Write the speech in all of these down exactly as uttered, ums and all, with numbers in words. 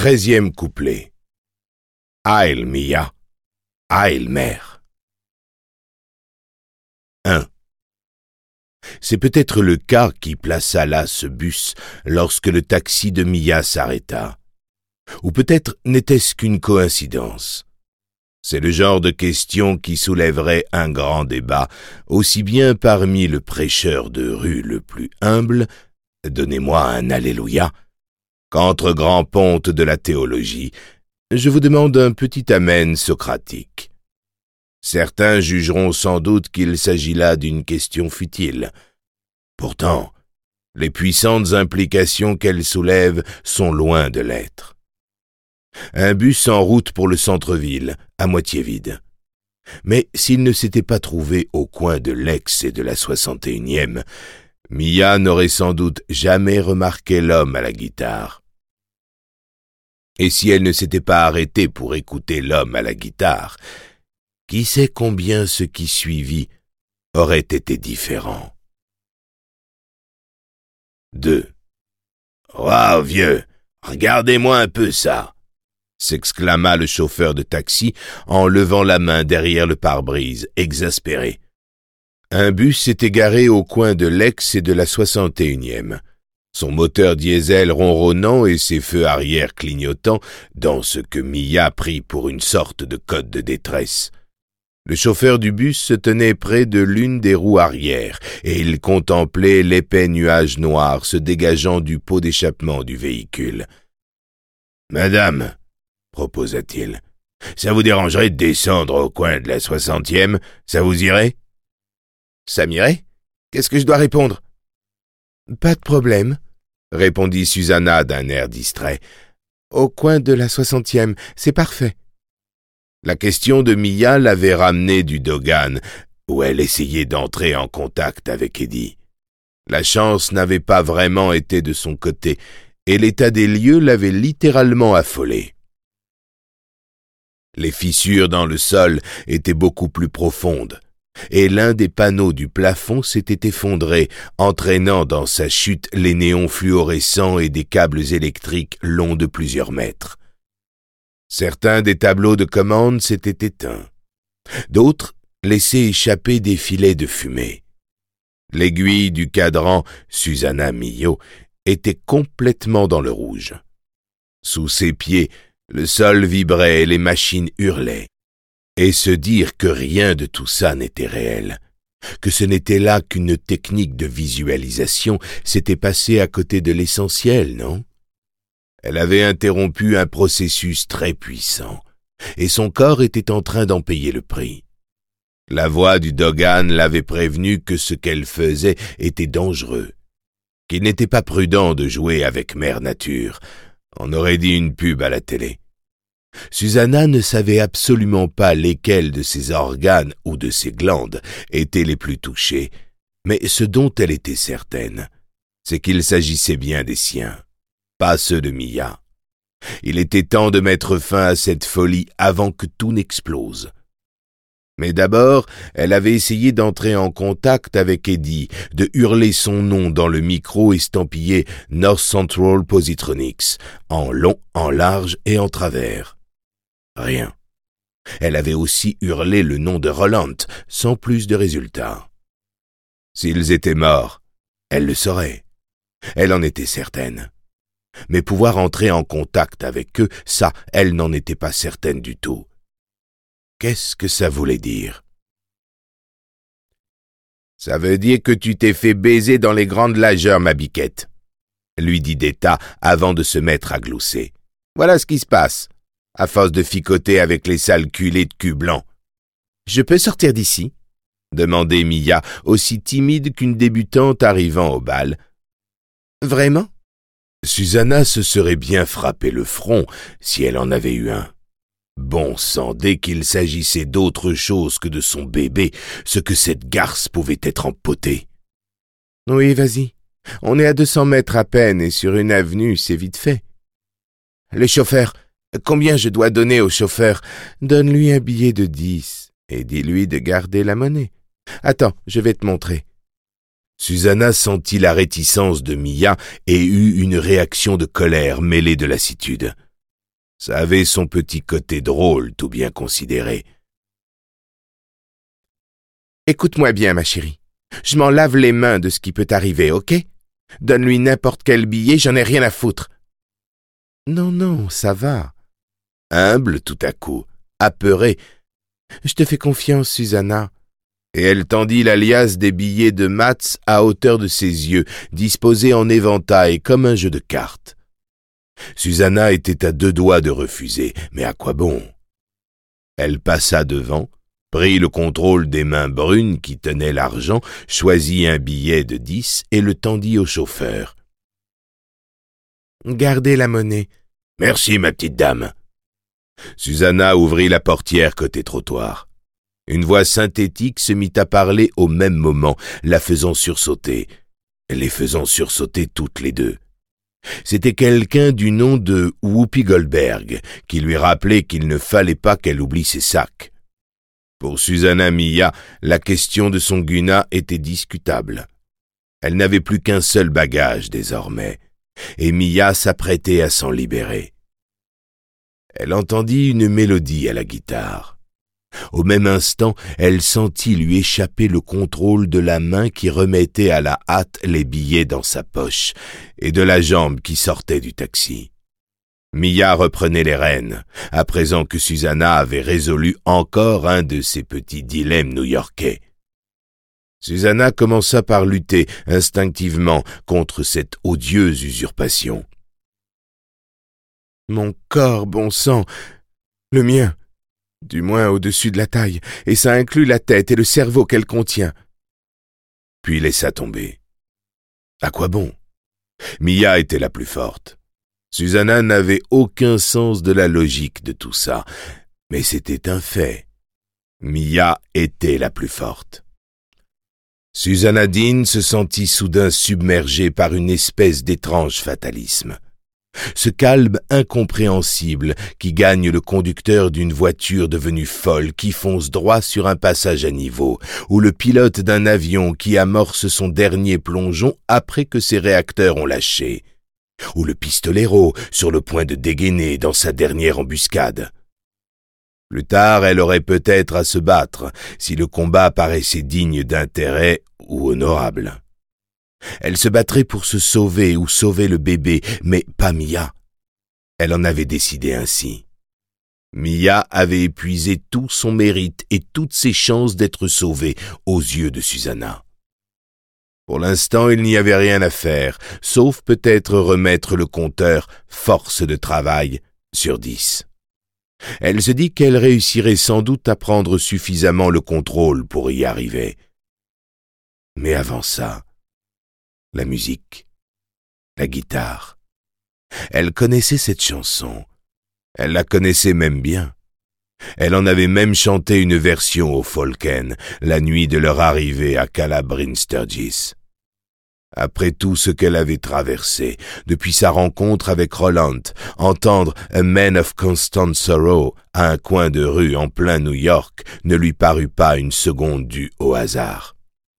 Treizième couplet. Heil, Mia, heil, mère. un. C'est peut-être le cas qui plaça là ce bus lorsque le taxi de Mia s'arrêta. Ou peut-être n'était-ce qu'une coïncidence. C'est le genre de question qui soulèverait un grand débat, aussi bien parmi le prêcheur de rue le plus humble, donnez-moi un Alléluia, qu'entre grands pontes de la théologie, je vous demande un petit amen socratique. Certains jugeront sans doute qu'il s'agit là d'une question futile. Pourtant, les puissantes implications qu'elle soulève sont loin de l'être. Un bus en route pour le centre-ville, à moitié vide. Mais s'il ne s'était pas trouvé au coin de l'Aix et de la soixante et unième, Mia n'aurait sans doute jamais remarqué l'homme à la guitare. Et si elle ne s'était pas arrêtée pour écouter l'homme à la guitare, qui sait combien ce qui suivit aurait été différent. deux. « Waouh, vieux, regardez-moi un peu ça !» s'exclama le chauffeur de taxi en levant la main derrière le pare-brise, exaspéré. Un bus s'était garé au coin de l'Aix et de la soixante et unième. Son moteur diesel ronronnant et ses feux arrière clignotant dans ce que Mia prit pour une sorte de code de détresse. Le chauffeur du bus se tenait près de l'une des roues arrière et il contemplait l'épais nuage noir se dégageant du pot d'échappement du véhicule. « Madame, proposa-t-il, ça vous dérangerait de descendre au coin de la soixantième, ça vous irait ?»« Ça m'irait ? Qu'est-ce que je dois répondre ?»« Pas de problème, » répondit Susanna d'un air distrait. « Au coin de la soixantième, c'est parfait. » La question de Mia l'avait ramenée du Dogan, où elle essayait d'entrer en contact avec Eddie. La chance n'avait pas vraiment été de son côté, et l'état des lieux l'avait littéralement affolée. Les fissures dans le sol étaient beaucoup plus profondes, et l'un des panneaux du plafond s'était effondré, entraînant dans sa chute les néons fluorescents et des câbles électriques longs de plusieurs mètres. Certains des tableaux de commande s'étaient éteints. D'autres laissaient échapper des filets de fumée. L'aiguille du cadran Susanna Millot était complètement dans le rouge. Sous ses pieds, le sol vibrait et les machines hurlaient. Et se dire que rien de tout ça n'était réel, que ce n'était là qu'une technique de visualisation, s'était passé à côté de l'essentiel, non ? Elle avait interrompu un processus très puissant, et son corps était en train d'en payer le prix. La voix du Dogan l'avait prévenu que ce qu'elle faisait était dangereux, qu'il n'était pas prudent de jouer avec Mère Nature. On aurait dit une pub à la télé. Susanna ne savait absolument pas lesquels de ses organes ou de ses glandes étaient les plus touchés, mais ce dont elle était certaine, c'est qu'il s'agissait bien des siens, pas ceux de Mia. Il était temps de mettre fin à cette folie avant que tout n'explose. Mais d'abord, elle avait essayé d'entrer en contact avec Eddie, de hurler son nom dans le micro estampillé North Central Positronics, en long, en large et en travers. Rien. Elle avait aussi hurlé le nom de Roland, sans plus de résultat. S'ils étaient morts, elle le saurait. Elle en était certaine. Mais pouvoir entrer en contact avec eux, ça, elle n'en était pas certaine du tout. Qu'est-ce que ça voulait dire? « Ça veut dire que tu t'es fait baiser dans les grandes largeurs, ma biquette, » lui dit Detta avant de se mettre à glousser. « Voilà ce qui se passe, à force de ficoter avec les sales culés de cul blanc. »« Je peux sortir d'ici ?» demandait Mia, aussi timide qu'une débutante arrivant au bal. « Vraiment ?» Susanna se serait bien frappé le front si elle en avait eu un. Bon sang, dès qu'il s'agissait d'autre chose que de son bébé, ce que cette garce pouvait être empotée. « Oui, vas-y. On est à deux cents mètres à peine et sur une avenue, c'est vite fait. »« Le chauffeur, combien je dois donner au chauffeur ? Donne-lui un billet de dix et dis-lui de garder la monnaie. Attends, je vais te montrer. » Susanna sentit la réticence de Mia et eut une réaction de colère mêlée de lassitude. Ça avait son petit côté drôle, tout bien considéré. « Écoute-moi bien, ma chérie. Je m'en lave les mains de ce qui peut arriver, ok? Donne-lui n'importe quel billet, j'en ai rien à foutre. »« Non, non, ça va. » Humble tout à coup, apeurée. « Je te fais confiance, Susanna. » Et elle tendit la liasse des billets de Mats à hauteur de ses yeux, disposés en éventail comme un jeu de cartes. Susanna était à deux doigts de refuser, mais à quoi bon? Elle passa devant, prit le contrôle des mains brunes qui tenaient l'argent, choisit un billet de dix et le tendit au chauffeur. « Gardez la monnaie. »« Merci, ma petite dame. » Susanna ouvrit la portière côté trottoir. Une voix synthétique se mit à parler au même moment, la faisant sursauter, les faisant sursauter toutes les deux. C'était quelqu'un du nom de Whoopi Goldberg, qui lui rappelait qu'il ne fallait pas qu'elle oublie ses sacs. Pour Susanna Mia, la question de son guna était discutable. Elle n'avait plus qu'un seul bagage désormais, et Mia s'apprêtait à s'en libérer. Elle entendit une mélodie à la guitare. Au même instant, elle sentit lui échapper le contrôle de la main qui remettait à la hâte les billets dans sa poche et de la jambe qui sortait du taxi. Mia reprenait les rênes, à présent que Susanna avait résolu encore un de ses petits dilemmes new-yorkais. Susanna commença par lutter instinctivement contre cette odieuse usurpation. « Mon corps, bon sang, le mien, du moins au-dessus de la taille, et ça inclut la tête et le cerveau qu'elle contient. » Puis laissa tomber. À quoi bon? Mia était la plus forte. Susanna n'avait aucun sens de la logique de tout ça, mais c'était un fait. Mia était la plus forte. Susanna Dean se sentit soudain submergée par une espèce d'étrange fatalisme. Ce calme incompréhensible qui gagne le conducteur d'une voiture devenue folle qui fonce droit sur un passage à niveau, ou le pilote d'un avion qui amorce son dernier plongeon après que ses réacteurs ont lâché, ou le pistolero sur le point de dégainer dans sa dernière embuscade. Plus tard, elle aurait peut-être à se battre si le combat paraissait digne d'intérêt ou honorable. Elle se battrait pour se sauver ou sauver le bébé, mais pas Mia. Elle en avait décidé ainsi. Mia avait épuisé tout son mérite et toutes ses chances d'être sauvée aux yeux de Susanna. Pour l'instant, il n'y avait rien à faire, sauf peut-être remettre le compteur force de travail sur dix. Elle se dit qu'elle réussirait sans doute à prendre suffisamment le contrôle pour y arriver. Mais avant ça, la musique, la guitare. Elle connaissait cette chanson. Elle la connaissait même bien. Elle en avait même chanté une version au Folken, la nuit de leur arrivée à Cala Bryn Sturgis. Après tout ce qu'elle avait traversé, depuis sa rencontre avec Roland, entendre « A Man of Constant Sorrow » à un coin de rue en plein New York ne lui parut pas une seconde due au hasard.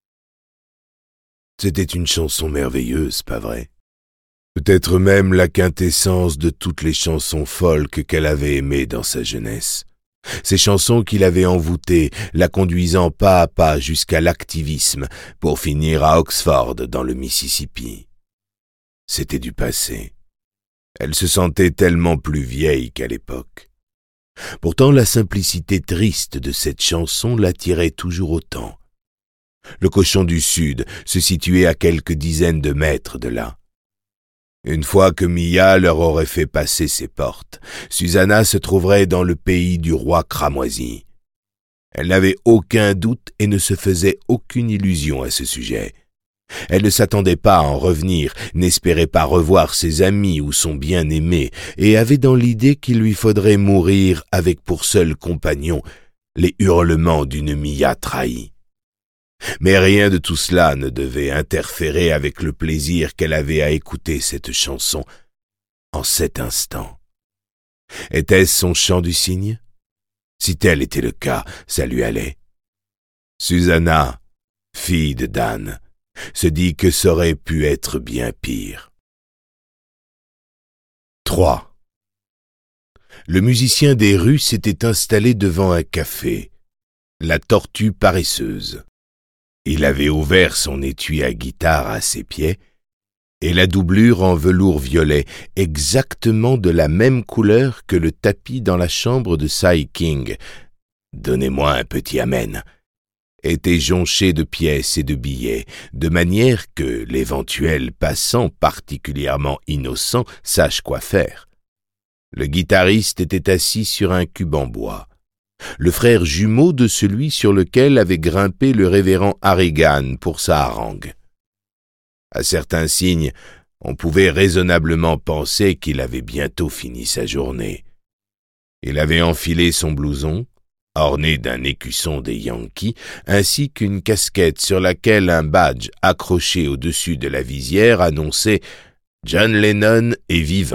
C'était une chanson merveilleuse, pas vrai? Peut-être même la quintessence de toutes les chansons folk qu'elle avait aimées dans sa jeunesse. Ces chansons qui l'avaient envoûtée, la conduisant pas à pas jusqu'à l'activisme pour finir à Oxford dans le Mississippi. C'était du passé. Elle se sentait tellement plus vieille qu'à l'époque. Pourtant, la simplicité triste de cette chanson l'attirait toujours autant. Le cochon du Sud se situait à quelques dizaines de mètres de là. Une fois que Mia leur aurait fait passer ses portes, Susanna se trouverait dans le pays du roi cramoisi. Elle n'avait aucun doute et ne se faisait aucune illusion à ce sujet. Elle ne s'attendait pas à en revenir, n'espérait pas revoir ses amis ou son bien-aimé, et avait dans l'idée qu'il lui faudrait mourir avec pour seul compagnon les hurlements d'une Mia trahie. Mais rien de tout cela ne devait interférer avec le plaisir qu'elle avait à écouter cette chanson en cet instant. Était-ce son chant du cygne? Si tel était le cas, ça lui allait. Susanna, fille de Dan, se dit que ça aurait pu être bien pire. trois. le musicien des rues s'était installé devant un café, la Tortue paresseuse. Il avait ouvert son étui à guitare à ses pieds, et la doublure en velours violet, exactement de la même couleur que le tapis dans la chambre de Cy King, « Donnez-moi un petit amen », était jonché de pièces et de billets, de manière que l'éventuel passant particulièrement innocent sache quoi faire. Le guitariste était assis sur un cube en bois, le frère jumeau de celui sur lequel avait grimpé le révérend Harrigan pour sa harangue. À certains signes, on pouvait raisonnablement penser qu'il avait bientôt fini sa journée. Il avait enfilé son blouson, orné d'un écusson des Yankees, ainsi qu'une casquette sur laquelle un badge accroché au-dessus de la visière annonçait « John Lennon est vivant ».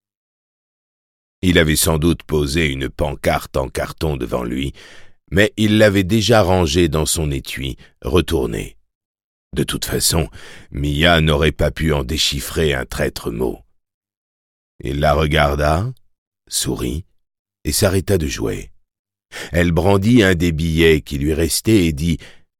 Il avait sans doute posé une pancarte en carton devant lui, mais il l'avait déjà rangée dans son étui, retourné. De toute façon, Mia n'aurait pas pu en déchiffrer un traître mot. Il la regarda, sourit et s'arrêta de jouer. Elle brandit un des billets qui lui restait et dit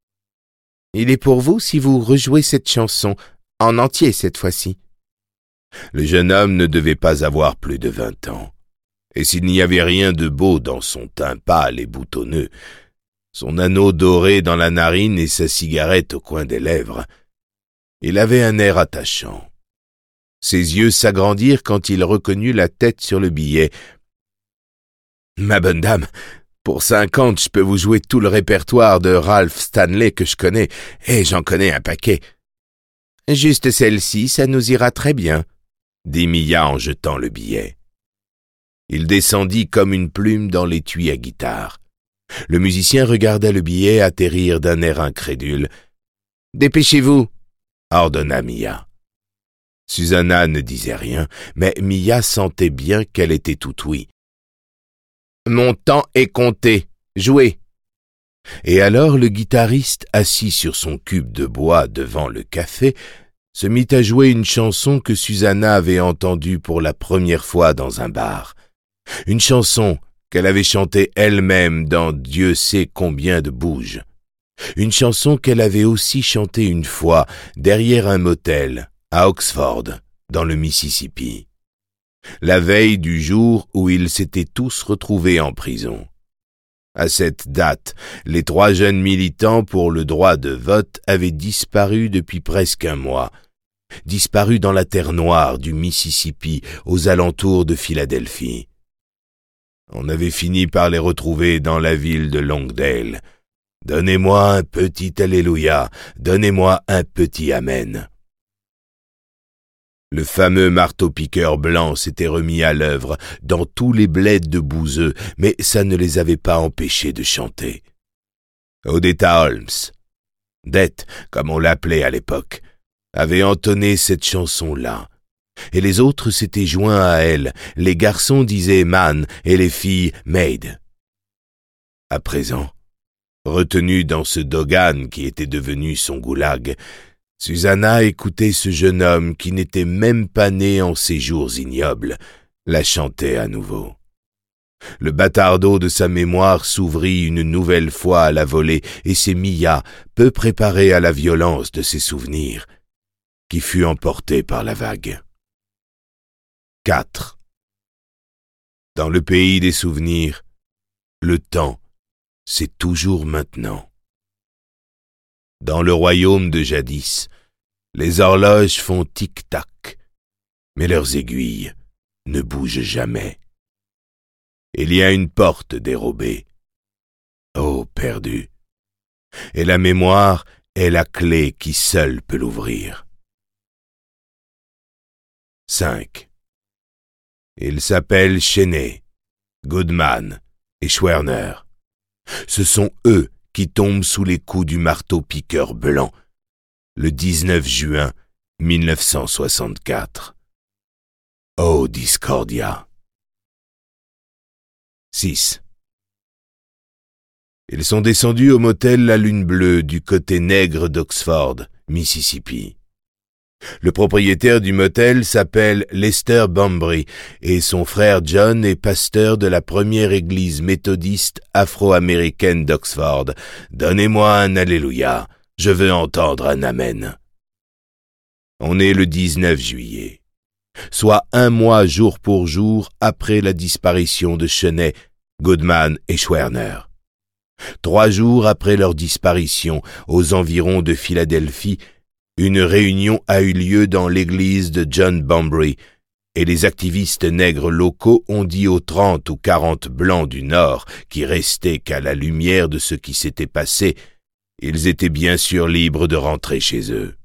« Il est pour vous si vous rejouez cette chanson, en entier cette fois-ci. » Le jeune homme ne devait pas avoir plus de vingt ans, et s'il n'y avait rien de beau dans son teint pâle et boutonneux, son anneau doré dans la narine et sa cigarette au coin des lèvres, il avait un air attachant. Ses yeux s'agrandirent quand il reconnut la tête sur le billet. « Ma bonne dame, pour cinquante, je peux vous jouer tout le répertoire de Ralph Stanley que je connais, et j'en connais un paquet. »« Juste celle-ci, ça nous ira très bien, » dit Mia en jetant le billet. Il descendit comme une plume dans l'étui à guitare. Le musicien regarda le billet atterrir d'un air incrédule. « Dépêchez-vous » ordonna Mia. Susanna ne disait rien, mais Mia sentait bien qu'elle était tout ouïe. « Mon temps est compté. Jouez !» Et alors le guitariste, assis sur son cube de bois devant le café, se mit à jouer une chanson que Susanna avait entendue pour la première fois dans un bar. Une chanson qu'elle avait chantée elle-même dans Dieu sait combien de bouges. Une chanson qu'elle avait aussi chantée une fois derrière un motel à Oxford, dans le Mississippi, la veille du jour où ils s'étaient tous retrouvés en prison. À cette date, les trois jeunes militants pour le droit de vote avaient disparu depuis presque un mois, disparus dans la terre noire du Mississippi aux alentours de Philadelphie. On avait fini par les retrouver dans la ville de Longdale. Donnez-moi un petit Alléluia, donnez-moi un petit Amen. Le fameux marteau-piqueur blanc s'était remis à l'œuvre dans tous les bleds de Bouzeux, mais ça ne les avait pas empêchés de chanter. Odetta Holmes, Dette, comme on l'appelait à l'époque, avait entonné cette chanson-là. Et les autres s'étaient joints à elle, les garçons disaient « man » et les filles « maid ». À présent, retenue dans ce dogan qui était devenu son goulag, Susanna écoutait ce jeune homme qui n'était même pas né en ces jours ignobles, la chanter à nouveau. Le bâtardeau de sa mémoire s'ouvrit une nouvelle fois à la volée, et c'est Mia, peu préparée à la violence de ses souvenirs, qui fut emportée par la vague. quatre. Dans le pays des souvenirs, le temps, c'est toujours maintenant. Dans le royaume de jadis, les horloges font tic-tac, mais leurs aiguilles ne bougent jamais. Il y a une porte dérobée. Oh, perdue! Et la mémoire est la clé qui seule peut l'ouvrir. cinq. Ils s'appellent Cheney, Goodman et Schwerner. Ce sont eux qui tombent sous les coups du marteau-piqueur blanc, le dix-neuf juin mille neuf cent soixante-quatre. Oh, Discordia! six. Ils sont descendus au motel La Lune Bleue du côté nègre d'Oxford, Mississippi. Le propriétaire du motel s'appelle Lester Bambry et son frère John est pasteur de la première église méthodiste afro-américaine d'Oxford. Donnez-moi un Alléluia, je veux entendre un Amen. On est le dix-neuf juillet, soit un mois jour pour jour après la disparition de Cheney, Goodman et Schwerner. Trois jours après leur disparition, aux environs de Philadelphie, une réunion a eu lieu dans l'église de John Bambry, et les activistes nègres locaux ont dit aux trente ou quarante blancs du Nord, qui restaient qu'à la lumière de ce qui s'était passé, ils étaient bien sûr libres de rentrer chez eux.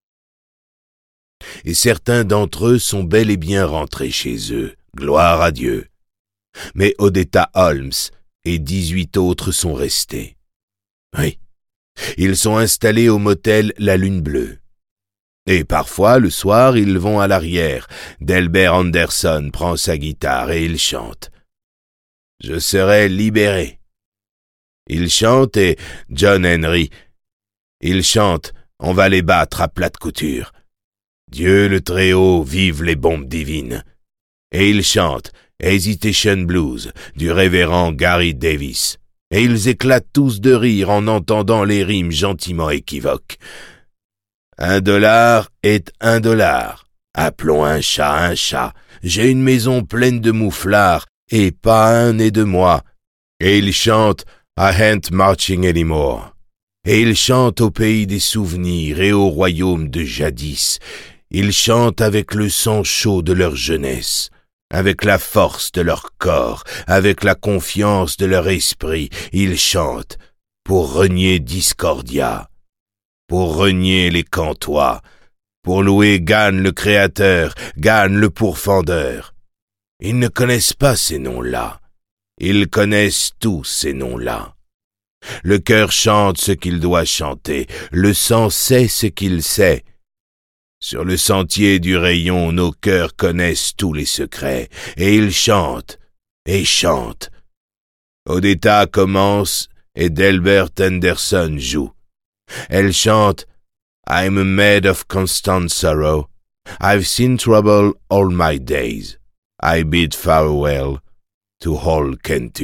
Et certains d'entre eux sont bel et bien rentrés chez eux, gloire à Dieu. Mais Odetta Holmes et dix-huit autres sont restés. Oui, ils sont installés au motel La Lune Bleue. Et parfois, le soir, ils vont à l'arrière. Delbert Anderson prend sa guitare et il chante. Je serai libéré. Il chante et John Henry. Il chante, on va les battre à plate couture. Dieu le Très-Haut, vive les bombes divines. Et il chante Hesitation Blues du révérend Gary Davis. Et ils éclatent tous de rire en entendant les rimes gentiment équivoques. Un dollar est un dollar. Appelons un chat un chat. J'ai une maison pleine de mouflards, et pas un n'est de moi. Et il chante I ain't marching anymore. Et il chante au pays des souvenirs et au royaume de jadis. Ils chantent avec le sang chaud de leur jeunesse, avec la force de leur corps, avec la confiance de leur esprit. Ils chantent pour renier Discordia, pour renier les Cantois, pour louer Gan le Créateur, Gan le Pourfendeur. Ils ne connaissent pas ces noms-là. Ils connaissent tous ces noms-là. Le cœur chante ce qu'il doit chanter, le sang sait ce qu'il sait. Sur le sentier du rayon, nos cœurs connaissent tous les secrets, et ils chantent, et chantent. Odetta commence et Delbert Anderson joue. Elle chante « I'm a maid of constant sorrow. I've seen trouble all my days. I bid farewell to all Kentucky. »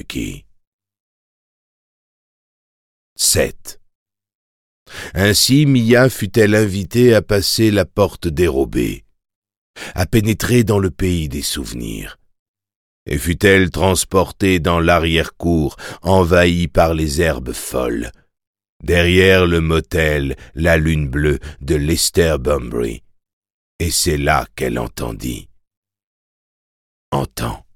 sept. Ainsi Mia fut-elle invitée à passer la porte dérobée, à pénétrer dans le pays des souvenirs. Et fut-elle transportée dans l'arrière-cour, envahie par les herbes folles, derrière le motel La Lune Bleue de Lester Bambry. Et c'est là qu'elle entendit. Entend.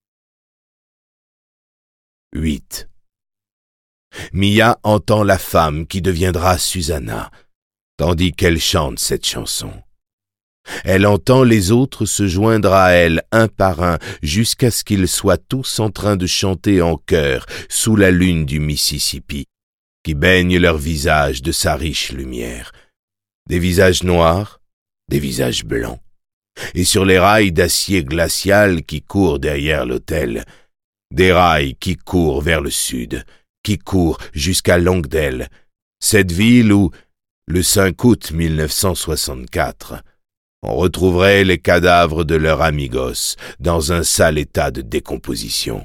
huit. Mia entend la femme qui deviendra Susanna, tandis qu'elle chante cette chanson. Elle entend les autres se joindre à elle un par un jusqu'à ce qu'ils soient tous en train de chanter en chœur sous la lune du Mississippi, qui baigne leurs visages de sa riche lumière. Des visages noirs, des visages blancs, et sur les rails d'acier glacial qui courent derrière l'hôtel, des rails qui courent vers le sud, qui court jusqu'à Longdale, cette ville où, le cinq août mille neuf cent soixante-quatre, on retrouverait les cadavres de leurs amigos dans un sale état de décomposition.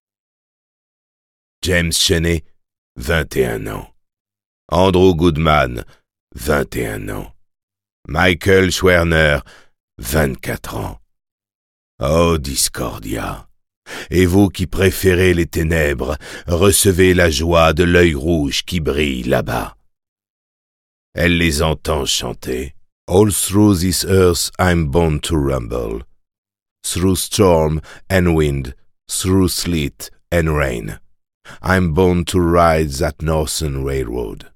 James Cheney, vingt et un ans. Andrew Goodman, vingt et un ans. Michael Schwerner, vingt-quatre ans. Oh, Discordia! Et vous qui préférez les ténèbres, recevez la joie de l'œil rouge qui brille là-bas. Elle les entend chanter. All through this earth I'm born to rumble, through storm and wind, through sleet and rain. I'm born to ride that northern railroad.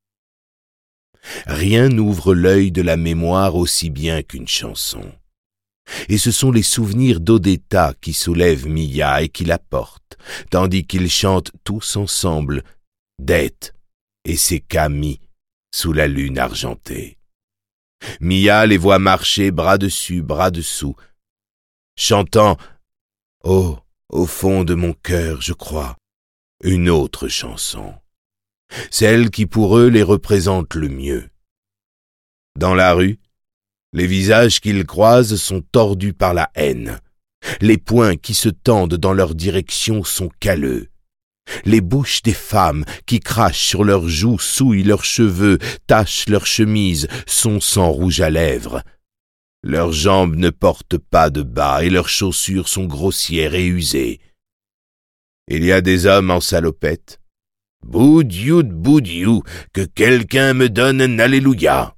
Rien n'ouvre l'œil de la mémoire aussi bien qu'une chanson. Et ce sont les souvenirs d'Odetta qui soulèvent Mia et qui la portent, tandis qu'ils chantent tous ensemble Dette et ses camis sous la lune argentée. Mia les voit marcher bras dessus, bras dessous, chantant « Oh, au fond de mon cœur, je crois », une autre chanson, celle qui pour eux les représente le mieux. Dans la rue, Les visages qu'ils croisent sont tordus par la haine. Les poings qui se tendent dans leur direction sont calleux. Les bouches des femmes qui crachent sur leurs joues, souillent leurs cheveux, tachent leurs chemises, sont sans rouge à lèvres. Leurs jambes ne portent pas de bas et leurs chaussures sont grossières et usées. Il y a des hommes en salopette. Boudiou de boudiou, que quelqu'un me donne un alléluia.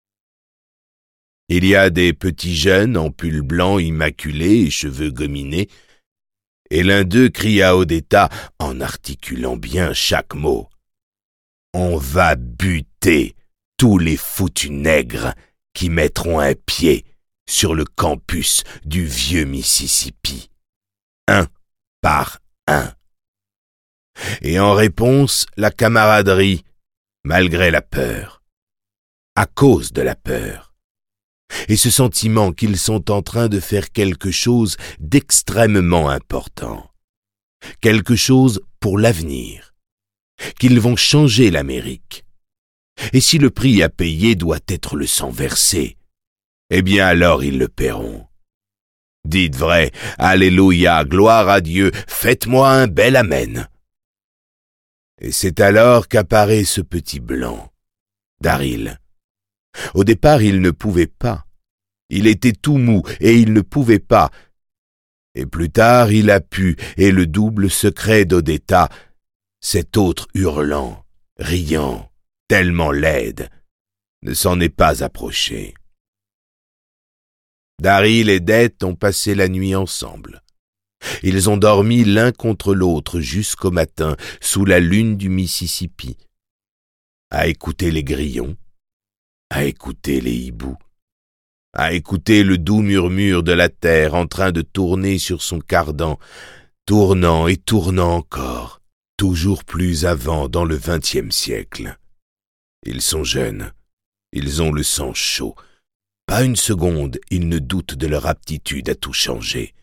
Il y a des petits jeunes en pull blanc immaculé et cheveux gominés, et l'un d'eux crie à Odetta en articulant bien chaque mot. On va buter tous les foutus nègres qui mettront un pied sur le campus du vieux Mississippi. Un par un. Et en réponse, la camaraderie, malgré la peur, à cause de la peur, et ce sentiment qu'ils sont en train de faire quelque chose d'extrêmement important, quelque chose pour l'avenir, qu'ils vont changer l'Amérique. Et si le prix à payer doit être le sang versé, eh bien alors ils le paieront. Dites vrai, Alléluia, gloire à Dieu, faites-moi un bel amen. Et c'est alors qu'apparaît ce petit blanc, Daryl. Au départ, il ne pouvait pas. Il était tout mou et il ne pouvait pas. Et plus tard, il a pu, et le double secret d'Odetta, cet autre hurlant, riant, tellement laide, ne s'en est pas approché. Daryl et Det ont passé la nuit ensemble. Ils ont dormi l'un contre l'autre jusqu'au matin, sous la lune du Mississippi, à écouter les grillons, à écouter les hiboux, à écouter le doux murmure de la terre en train de tourner sur son cardan, tournant et tournant encore, toujours plus avant dans le vingtième siècle. Ils sont jeunes, ils ont le sang chaud. Pas une seconde, ils ne doutent de leur aptitude à tout changer.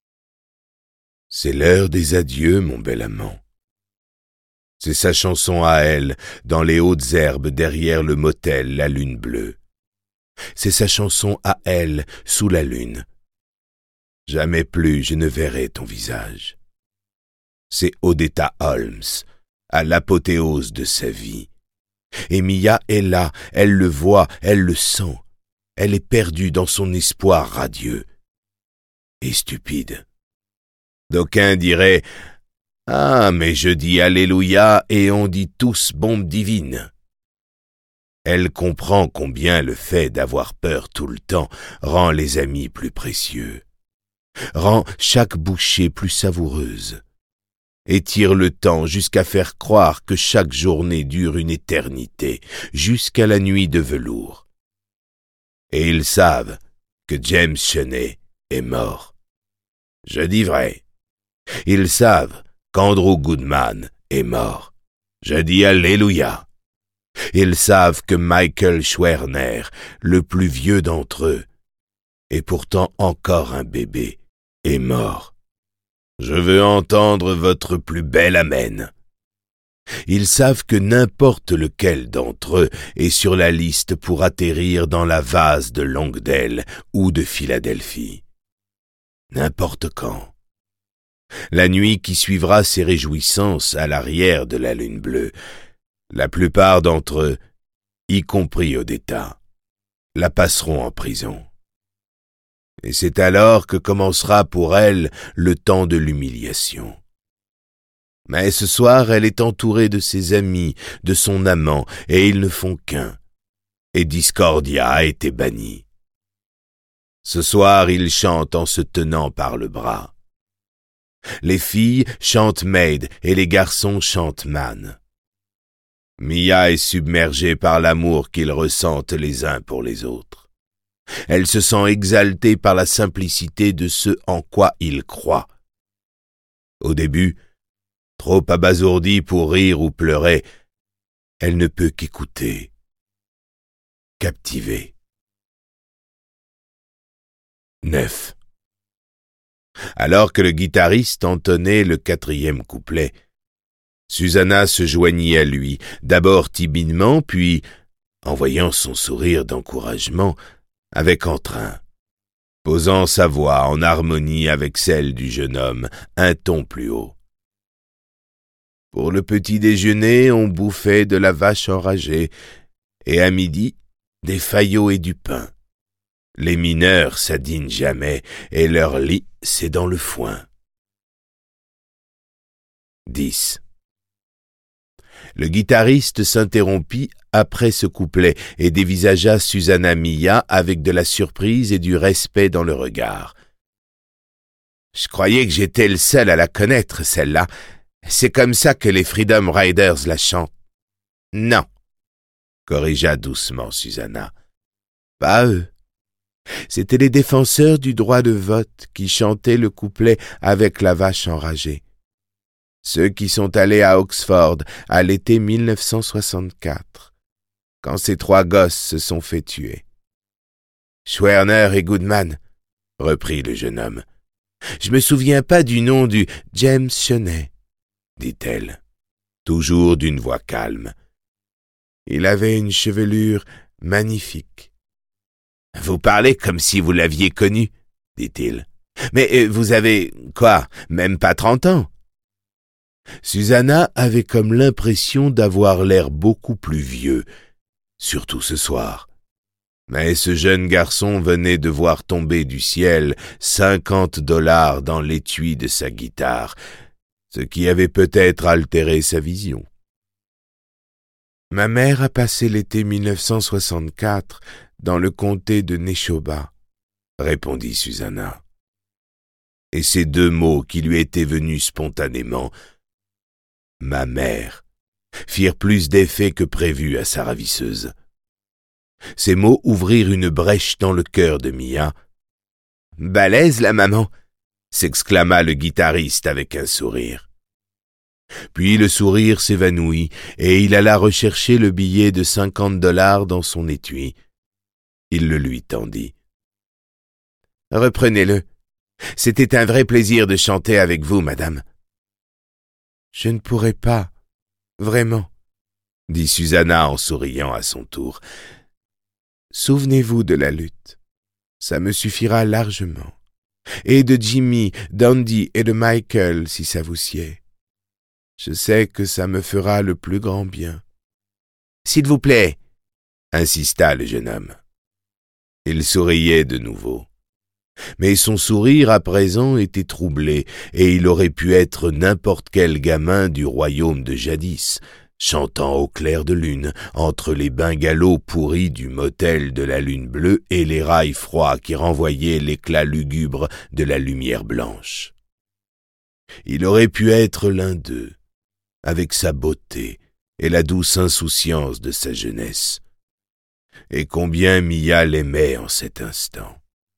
C'est l'heure des adieux, mon bel amant. C'est sa chanson à elle, dans les hautes herbes derrière le motel La Lune Bleue. C'est sa chanson à elle, sous la lune. Jamais plus je ne verrai ton visage. C'est Odetta Holmes, à l'apothéose de sa vie. Et Mia est là, elle le voit, elle le sent. Elle est perdue dans son espoir radieux. Et stupide. D'aucuns diraient « Ah, mais je dis Alléluia et on dit tous bombe divine ». Elle comprend combien le fait d'avoir peur tout le temps rend les amis plus précieux, rend chaque bouchée plus savoureuse, étire le temps jusqu'à faire croire que chaque journée dure une éternité, jusqu'à la nuit de velours. Et ils savent que James Cheney est mort. Je dis vrai. Ils savent qu'Andrew Goodman est mort. Je dis Alléluia. Ils savent que Michael Schwerner, le plus vieux d'entre eux, et pourtant encore un bébé, est mort. Je veux entendre votre plus bel amen. Ils savent que n'importe lequel d'entre eux est sur la liste pour atterrir dans la vase de Longdale ou de Philadelphie. N'importe quand. La nuit qui suivra ces réjouissances à l'arrière de la Lune Bleue, la plupart d'entre eux, y compris Odetta, la passeront en prison. Et c'est alors que commencera pour elle le temps de l'humiliation. Mais ce soir, elle est entourée de ses amis, de son amant, et ils ne font qu'un. Et Discordia a été banni. Ce soir, ils chantent en se tenant par le bras. Les filles chantent Maid et les garçons chantent Man. Mia est submergée par l'amour qu'ils ressentent les uns pour les autres. Elle se sent exaltée par la simplicité de ce en quoi ils croient. Au début, trop abasourdie pour rire ou pleurer, elle ne peut qu'écouter, captiver. neuf. Alors que le guitariste entonnait le quatrième couplet, Susanna se joignit à lui, d'abord timidement, puis, en voyant son sourire d'encouragement, avec entrain, posant sa voix en harmonie avec celle du jeune homme, un ton plus haut. Pour le petit déjeuner, on bouffait de la vache enragée, et à midi, des faillots et du pain. Les mineurs s'adinent jamais, et leur lit, c'est dans le foin. dix. Le guitariste s'interrompit après ce couplet et dévisagea Susannah Milla avec de la surprise et du respect dans le regard. « Je croyais que j'étais le seul à la connaître, celle-là. C'est comme ça que les Freedom Riders la chantent. »« Non, » corrigea doucement Susannah. « Pas eux. C'étaient les défenseurs du droit de vote qui chantaient le couplet avec la vache enragée. Ceux qui sont allés à Oxford à l'été mille neuf cent soixante-quatre, quand ces trois gosses se sont fait tuer. « Schwerner et Goodman, » reprit le jeune homme. « Je me souviens pas du nom du James Chenet, » dit-elle, toujours d'une voix calme. Il avait une chevelure magnifique. « Vous parlez comme si vous l'aviez connu, » dit-il. « Mais vous avez, quoi, même pas trente ans ?» Susannah avait comme l'impression d'avoir l'air beaucoup plus vieux, surtout ce soir. Mais ce jeune garçon venait de voir tomber du ciel cinquante dollars dans l'étui de sa guitare, ce qui avait peut-être altéré sa vision. « Ma mère a passé l'été mille neuf cent soixante-quatre dans le comté de Neshoba, » répondit Susannah. Et ces deux mots qui lui étaient venus spontanément, « ma mère », firent plus d'effet que prévu à sa ravisseuse. Ces mots ouvrirent une brèche dans le cœur de Milla. « Balèze, la maman !» s'exclama le guitariste avec un sourire. Puis le sourire s'évanouit et il alla rechercher le billet de cinquante dollars dans son étui. Il le lui tendit. « Reprenez-le. C'était un vrai plaisir de chanter avec vous, madame. »« Je ne pourrais pas, vraiment, » dit Susannah en souriant à son tour. « Souvenez-vous de la lutte. Ça me suffira largement. Et de Jimmy, d'Andy et de Michael, si ça vous sied. Je sais que ça me fera le plus grand bien. »« S'il vous plaît, » insista le jeune homme. Il souriait de nouveau. Mais son sourire à présent était troublé, et il aurait pu être n'importe quel gamin du royaume de jadis, chantant au clair de lune, entre les bungalows pourris du motel de la Lune bleue et les rails froids qui renvoyaient l'éclat lugubre de la lumière blanche. Il aurait pu être l'un d'eux, avec sa beauté et la douce insouciance de sa jeunesse. Et combien Milla l'aimait en cet instant.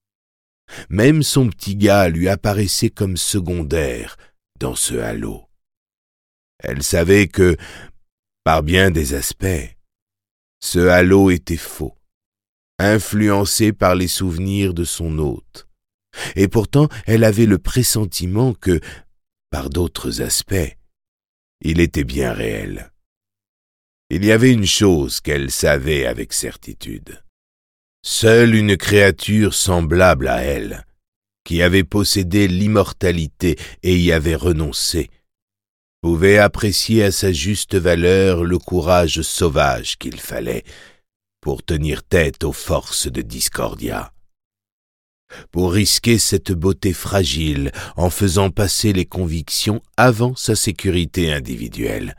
Même son petit gars lui apparaissait comme secondaire dans ce halo. Elle savait que, par bien des aspects, ce halo était faux, influencé par les souvenirs de son hôte, et pourtant elle avait le pressentiment que, par d'autres aspects, il était bien réel. Il y avait une chose qu'elle savait avec certitude. Seule une créature semblable à elle, qui avait possédé l'immortalité et y avait renoncé, pouvait apprécier à sa juste valeur le courage sauvage qu'il fallait pour tenir tête aux forces de Discordia, pour risquer cette beauté fragile en faisant passer les convictions avant sa sécurité individuelle.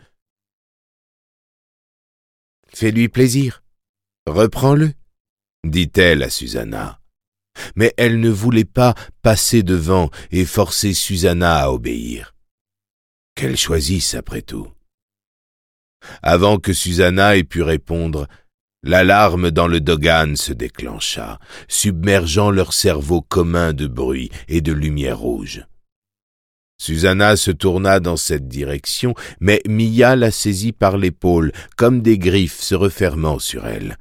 « Fais-lui plaisir, reprends-le », dit-elle à Susannah. Mais elle ne voulait pas passer devant et forcer Susannah à obéir. Qu'elle choisisse après tout. Avant que Susannah ait pu répondre, l'alarme dans le Dogan se déclencha, submergeant leur cerveau commun de bruit et de lumière rouge. Susannah se tourna dans cette direction, mais Milla la saisit par l'épaule, comme des griffes se refermant sur elle.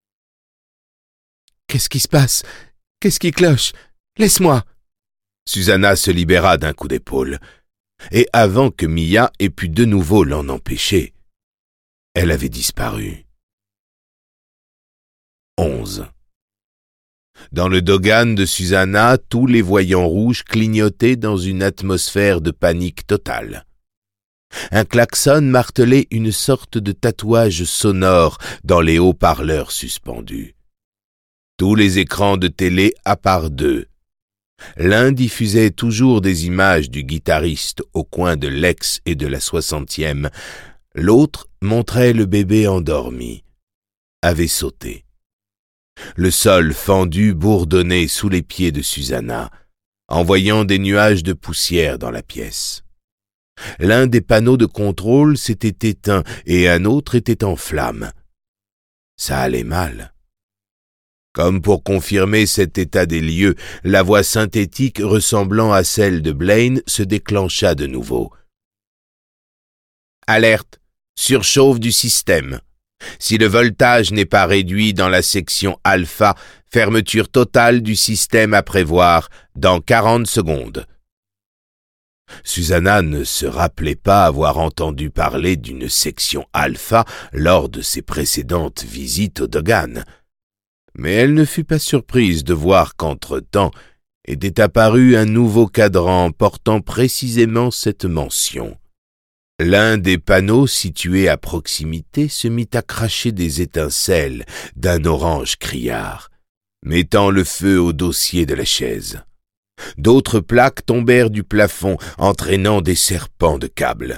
« Qu'est-ce qui se passe? Qu'est-ce qui cloche? Laisse-moi » Susannah se libéra d'un coup d'épaule. Et avant que Milla ait pu de nouveau l'en empêcher, elle avait disparu. onze. Dans le Dogan de Susanna, tous les voyants rouges clignotaient dans une atmosphère de panique totale. Un klaxon martelait une sorte de tatouage sonore dans les haut-parleurs suspendus. Tous les écrans de télé à part deux. L'un diffusait toujours des images du guitariste au coin de l'Ex et de la soixantième. L'autre montrait le bébé endormi. Avait sauté. Le sol fendu bourdonnait sous les pieds de Susanna, envoyant des nuages de poussière dans la pièce. L'un des panneaux de contrôle s'était éteint et un autre était en flammes. Ça allait mal. Comme pour confirmer cet état des lieux, la voix synthétique ressemblant à celle de Blaine se déclencha de nouveau. « Alerte, surchauffe du système. Si le voltage n'est pas réduit dans la section alpha, fermeture totale du système à prévoir dans quarante secondes. » Susanna ne se rappelait pas avoir entendu parler d'une section alpha lors de ses précédentes visites au Dogan. Mais elle ne fut pas surprise de voir qu'entre-temps était apparu un nouveau cadran portant précisément cette mention. L'un des panneaux situés à proximité se mit à cracher des étincelles d'un orange criard, mettant le feu au dossier de la chaise. D'autres plaques tombèrent du plafond, entraînant des serpents de câbles.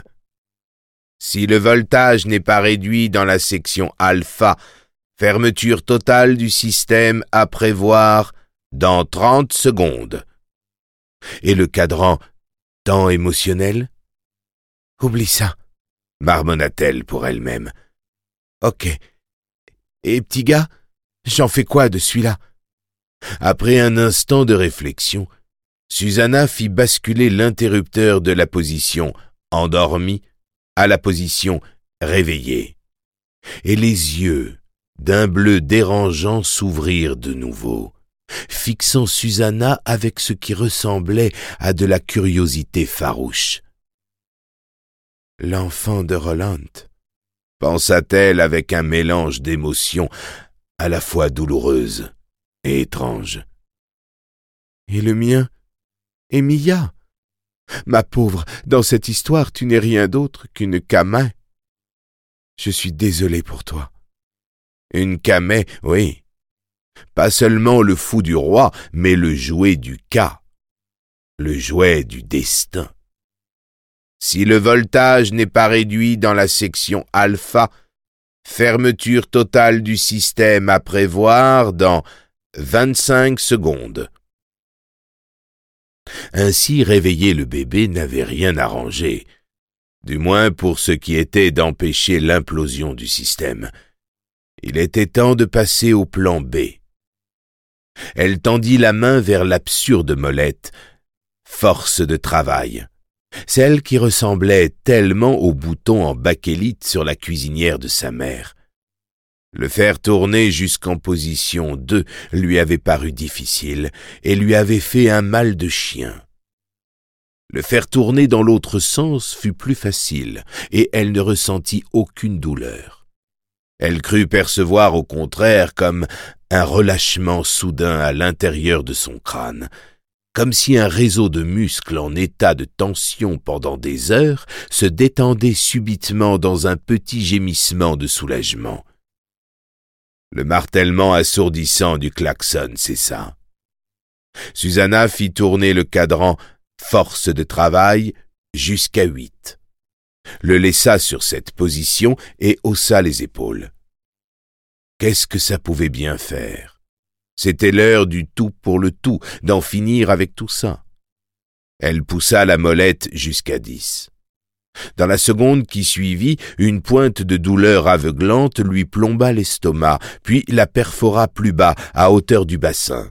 Si le voltage n'est pas réduit dans la section alpha, fermeture totale du système à prévoir dans trente secondes. Et le cadran, tant émotionnel? Oublie ça, marmonna-t-elle pour elle-même. Ok. Et petit gars, j'en fais quoi de celui-là? Après un instant de réflexion, Susanna fit basculer l'interrupteur de la position endormi à la position réveillé. Et les yeux d'un bleu dérangeant s'ouvrirent de nouveau, fixant Susanna avec ce qui ressemblait à de la curiosité farouche. « L'enfant de Roland », pensa-t-elle avec un mélange d'émotions à la fois douloureuses et étranges. « Et le mien est Mia. Ma pauvre, dans cette histoire, tu n'es rien d'autre qu'une Kamen. Je suis désolé pour toi. » Une Kamen, oui. Pas seulement le fou du roi, mais le jouet du Ka, le jouet du destin. Si le voltage n'est pas réduit dans la section alpha, fermeture totale du système à prévoir dans vingt-cinq secondes. Ainsi réveiller le bébé n'avait rien arrangé, du moins pour ce qui était d'empêcher l'implosion du système. Il était temps de passer au plan B. Elle tendit la main vers l'absurde molette, force de travail, celle qui ressemblait tellement au bouton en bakélite sur la cuisinière de sa mère. Le faire tourner jusqu'en position deux lui avait paru difficile et lui avait fait un mal de chien. Le faire tourner dans l'autre sens fut plus facile et elle ne ressentit aucune douleur. Elle crut percevoir au contraire comme un relâchement soudain à l'intérieur de son crâne, comme si un réseau de muscles en état de tension pendant des heures se détendait subitement dans un petit gémissement de soulagement. Le martèlement assourdissant du klaxon cessa. Susanna fit tourner le cadran force de travail jusqu'à huit. Le laissa sur cette position et haussa les épaules. Qu'est-ce que ça pouvait bien faire? C'était l'heure du tout pour le tout, d'en finir avec tout ça. Elle poussa la molette jusqu'à dix. Dans la seconde qui suivit, une pointe de douleur aveuglante lui plomba l'estomac, puis la perfora plus bas, à hauteur du bassin.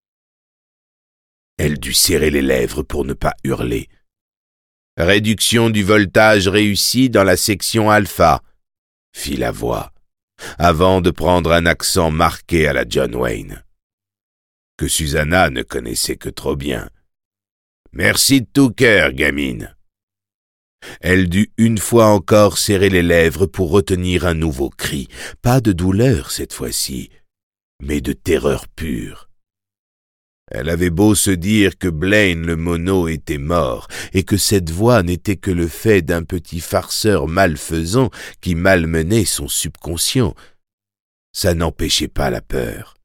Elle dut serrer les lèvres pour ne pas hurler. Réduction du voltage réussie dans la section alpha, fit la voix, avant de prendre un accent marqué à la John Wayne, que Susanna ne connaissait que trop bien. Merci de tout cœur, gamine. Elle dut une fois encore serrer les lèvres pour retenir un nouveau cri, pas de douleur cette fois-ci, mais de terreur pure. Elle avait beau se dire que Blaine le mono était mort et que cette voix n'était que le fait d'un petit farceur malfaisant qui malmenait son subconscient, ça n'empêchait pas la peur.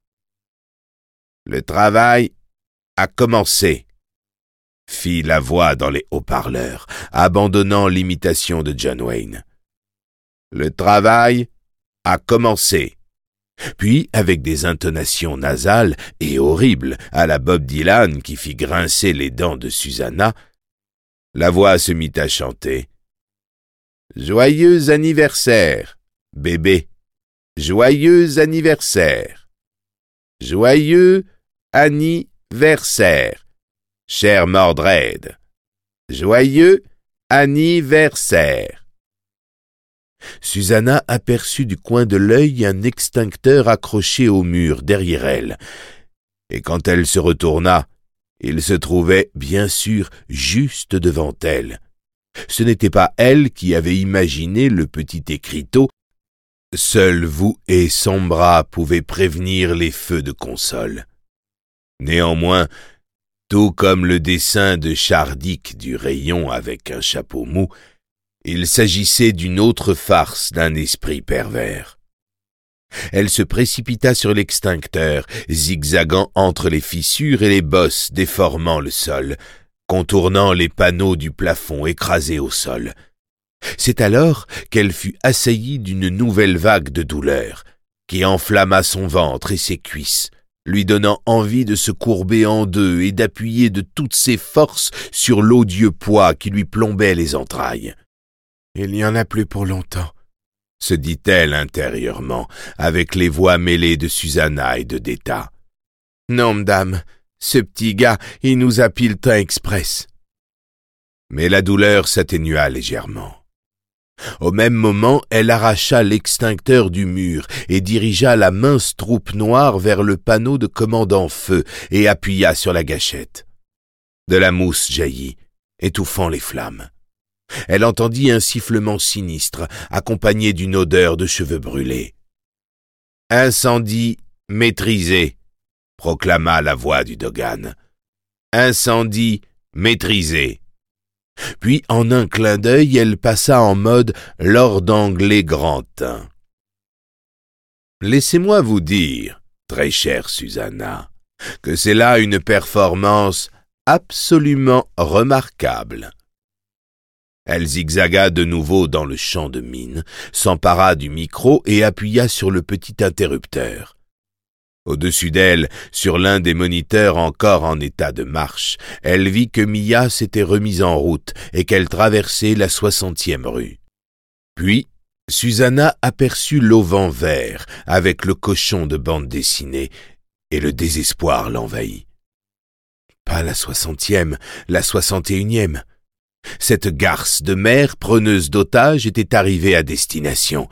Le travail a commencé, fit la voix dans les haut-parleurs, abandonnant l'imitation de John Wayne. Le travail a commencé. Puis, avec des intonations nasales et horribles à la Bob Dylan qui fit grincer les dents de Susanna, la voix se mit à chanter. « Joyeux anniversaire, bébé, joyeux anniversaire, joyeux anniversaire, cher Mordred, joyeux anniversaire. » Susanna aperçut du coin de l'œil un extincteur accroché au mur derrière elle, et quand elle se retourna, il se trouvait, bien sûr, juste devant elle. Ce n'était pas elle qui avait imaginé le petit écriteau « Seul vous et Sombra pouvaient prévenir les feux de console ». Néanmoins, tout comme le dessin de Chardic du rayon avec un chapeau mou, il s'agissait d'une autre farce d'un esprit pervers. Elle se précipita sur l'extincteur, zigzagant entre les fissures et les bosses déformant le sol, contournant les panneaux du plafond écrasés au sol. C'est alors qu'elle fut assaillie d'une nouvelle vague de douleur, qui enflamma son ventre et ses cuisses, lui donnant envie de se courber en deux et d'appuyer de toutes ses forces sur l'odieux poids qui lui plombait les entrailles. « Il n'y en a plus pour longtemps », se dit-elle intérieurement, avec les voix mêlées de Susanna et de Deta. « Non, madame, ce petit gars, il nous a pile teint express. » Mais la douleur s'atténua légèrement. Au même moment, elle arracha l'extincteur du mur et dirigea la mince troupe noire vers le panneau de commande en feu et appuya sur la gâchette. De la mousse jaillit, étouffant les flammes. Elle entendit un sifflement sinistre, accompagné d'une odeur de cheveux brûlés. « Incendie maîtrisé », proclama la voix du Dogan. « Incendie maîtrisé ». Puis, en un clin d'œil, elle passa en mode Lord Anglais Grantin. « Laissez-moi vous dire, très chère Susanna, que c'est là une performance absolument remarquable. » Elle zigzaga de nouveau dans le champ de mine, s'empara du micro et appuya sur le petit interrupteur. Au-dessus d'elle, sur l'un des moniteurs encore en état de marche, elle vit que Mia s'était remise en route et qu'elle traversait la soixantième rue. Puis, Susanna aperçut l'auvent vert avec le cochon de bande dessinée et le désespoir l'envahit. Pas la soixantième, la soixante et unième. Cette garce de mère preneuse d'otages était arrivée à destination.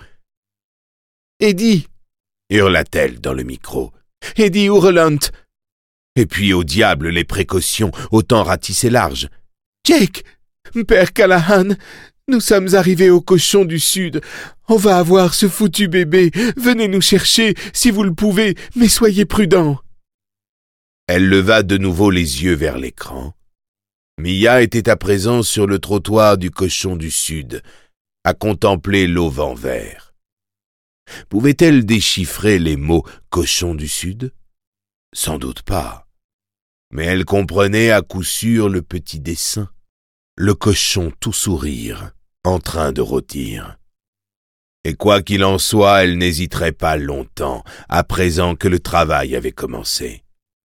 « Eddie !» hurla-t-elle dans le micro. « Eddie Hurlant !» Et puis au diable les précautions, autant ratisser large. « Jake, père Callahan, nous sommes arrivés au cochon du Sud. On va avoir ce foutu bébé. Venez nous chercher si vous le pouvez, mais soyez prudents. » Elle leva de nouveau les yeux vers l'écran. Mia était à présent sur le trottoir du cochon du Sud, à contempler l'auvent vert. Pouvait-elle déchiffrer les mots « cochon du Sud » ? Sans doute pas. Mais elle comprenait à coup sûr le petit dessin, le cochon tout sourire, en train de rôtir. Et quoi qu'il en soit, elle n'hésiterait pas longtemps, à présent que le travail avait commencé.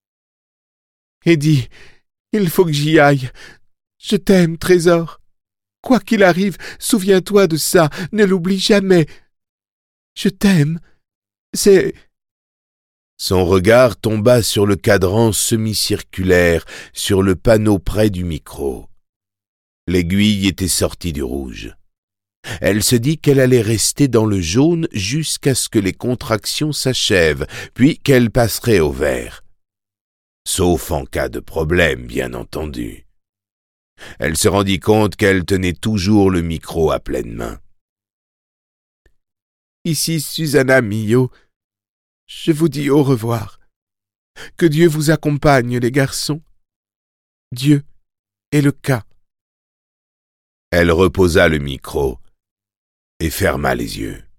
« Eddie, il faut que j'y aille. Je t'aime, trésor. Quoi qu'il arrive, souviens-toi de ça, ne l'oublie jamais. Je t'aime. C'est... » Son regard tomba sur le cadran semi-circulaire, sur le panneau près du micro. L'aiguille était sortie du rouge. Elle se dit qu'elle allait rester dans le jaune jusqu'à ce que les contractions s'achèvent, puis qu'elle passerait au vert. Sauf en cas de problème, bien entendu. Elle se rendit compte qu'elle tenait toujours le micro à pleine main. « Ici Susanna Millot. Je vous dis au revoir. Que Dieu vous accompagne, les garçons. Dieu et le cas. Elle reposa le micro et ferma les yeux.